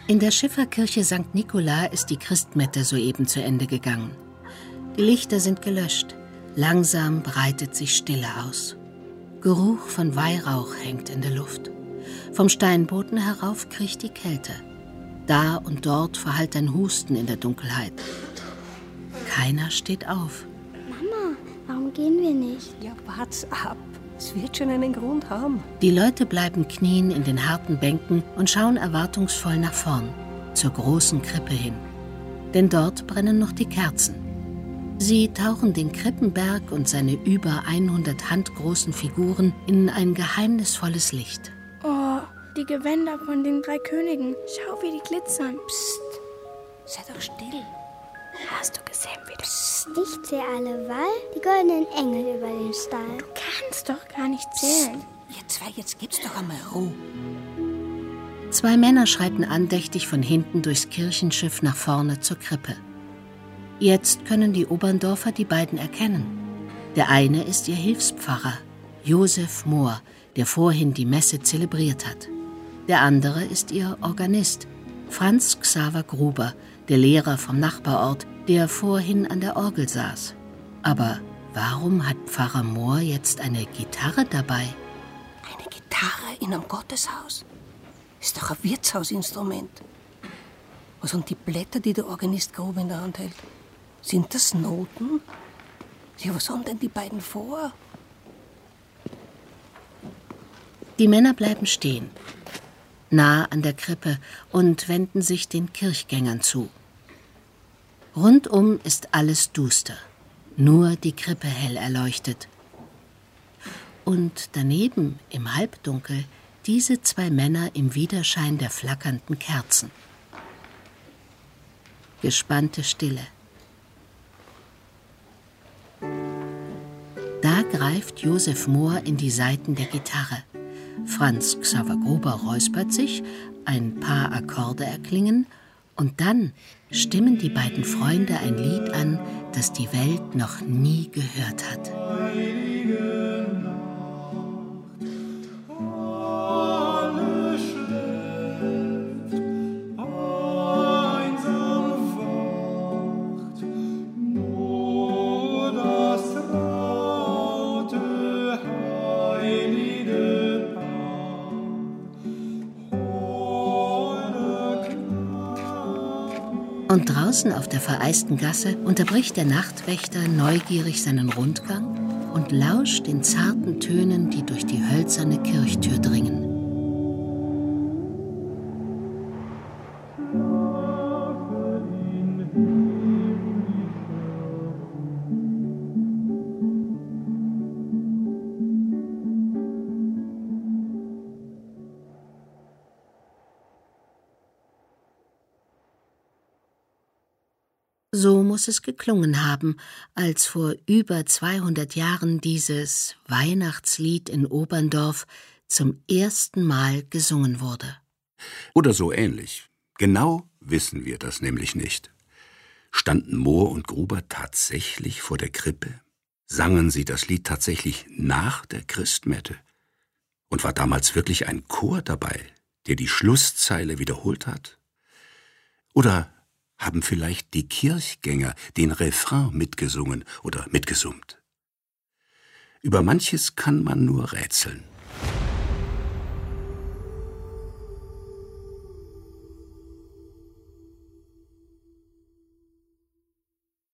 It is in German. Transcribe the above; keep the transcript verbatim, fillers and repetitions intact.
In der Schifferkirche Sankt Nikola ist die Christmette soeben zu Ende gegangen. Die Lichter sind gelöscht. Langsam breitet sich Stille aus. Geruch von Weihrauch hängt in der Luft. Vom Steinboden herauf kriecht die Kälte. Da und dort verhallt ein Husten in der Dunkelheit. Keiner steht auf. Mama, warum gehen wir nicht? Ja, wart's ab. Es wird schon einen Grund haben. Die Leute bleiben knien in den harten Bänken und schauen erwartungsvoll nach vorn, zur großen Krippe hin. Denn dort brennen noch die Kerzen. Sie tauchen den Krippenberg und seine über hundert handgroßen Figuren in ein geheimnisvolles Licht. Oh, die Gewänder von den drei Königen. Schau, wie die glitzern. Psst, sei doch still. Hast du gesehen, wie das... Ich zähle alle, weil die goldenen Engel über den Stall. Du kannst doch gar nicht zählen. Psst, ihr zwei, jetzt gibt's doch einmal Ruhe. Zwei Männer schreiten andächtig von hinten durchs Kirchenschiff nach vorne zur Krippe. Jetzt können die Oberndorfer die beiden erkennen. Der eine ist ihr Hilfspfarrer, Josef Mohr, der vorhin die Messe zelebriert hat. Der andere ist ihr Organist, Franz Xaver Gruber, der Lehrer vom Nachbarort, der vorhin an der Orgel saß. Aber warum hat Pfarrer Mohr jetzt eine Gitarre dabei? Eine Gitarre in einem Gotteshaus? Ist doch ein Wirtshausinstrument. Was sind die Blätter, die der Organist Gruber in der Hand hält? Sind das Noten? Ja, was haben denn die beiden vor? Die Männer bleiben stehen, nah an der Krippe, und wenden sich den Kirchgängern zu. Rundum ist alles duster, nur die Krippe hell erleuchtet. Und daneben, im Halbdunkel, diese zwei Männer im Widerschein der flackernden Kerzen. Gespannte Stille. Da greift Josef Mohr in die Saiten der Gitarre. Franz Xaver Gruber räuspert sich, ein paar Akkorde erklingen, und dann stimmen die beiden Freunde ein Lied an, das die Welt noch nie gehört hat. Und draußen auf der vereisten Gasse unterbricht der Nachtwächter neugierig seinen Rundgang und lauscht den zarten Tönen, die durch die hölzerne Kirchtür dringen. So muss es geklungen haben, als vor über zweihundert Jahren dieses Weihnachtslied in Oberndorf zum ersten Mal gesungen wurde. Oder so ähnlich. Genau wissen wir das nämlich nicht. Standen Mohr und Gruber tatsächlich vor der Krippe? Sangen sie das Lied tatsächlich nach der Christmette? Und war damals wirklich ein Chor dabei, der die Schlusszeile wiederholt hat? Oder haben vielleicht die Kirchgänger den Refrain mitgesungen oder mitgesummt? Über manches kann man nur rätseln.